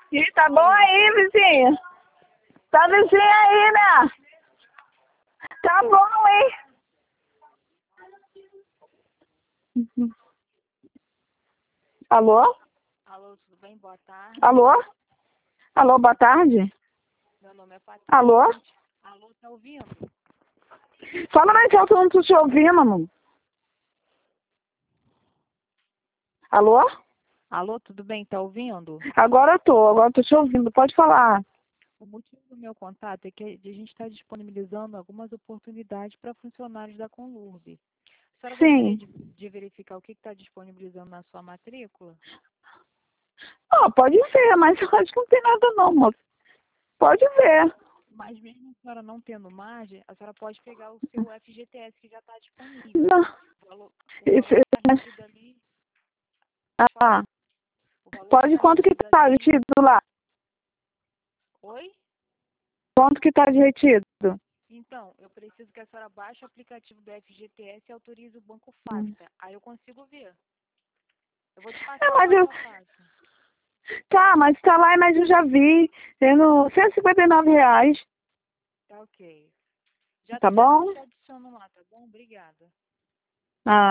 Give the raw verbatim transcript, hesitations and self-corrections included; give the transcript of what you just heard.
Ih, tá bom aí, vizinha? Tá vizinha aí, né? Tá bom, hein? Uhum. Alô? Alô, tudo bem? Boa tarde. Alô? Alô, boa tarde? Meu nome é Patrícia. Alô? Alô, tá ouvindo? Fala mais alto, eu não tô te ouvindo, amor. Alô? Alô, tudo bem? Tá ouvindo? Agora eu tô, agora eu tô te ouvindo. Pode falar. O motivo do meu contato é que a gente está disponibilizando algumas oportunidades para funcionários da Conlurb. A senhora gostaria Sim. de, de verificar o que está disponibilizando na sua matrícula? Ó, pode ver, mas eu acho que não tem nada não, moço. Pode ver. Mas mesmo a senhora não tendo margem, a senhora pode pegar o seu F G T S que já está disponível. Não. O valor, o valor Isso, que está retido ali, pode ah, falar. O valor que pode, está quanto que retido tá ali. retido lá? Oi? Quanto que tá de retido? Então, eu preciso que a senhora baixe o aplicativo do F G T S e autorize o banco Hum. Fácil. Aí eu consigo ver. Eu vou te É, passar o mas eu... passo a passo. Tá, mas tá lá, mas eu já vi. Tendo cento e cinquenta e nove reais. Tá ok. Já, Tá já, bom? já adiciono lá, tá bom? Obrigada. Ah.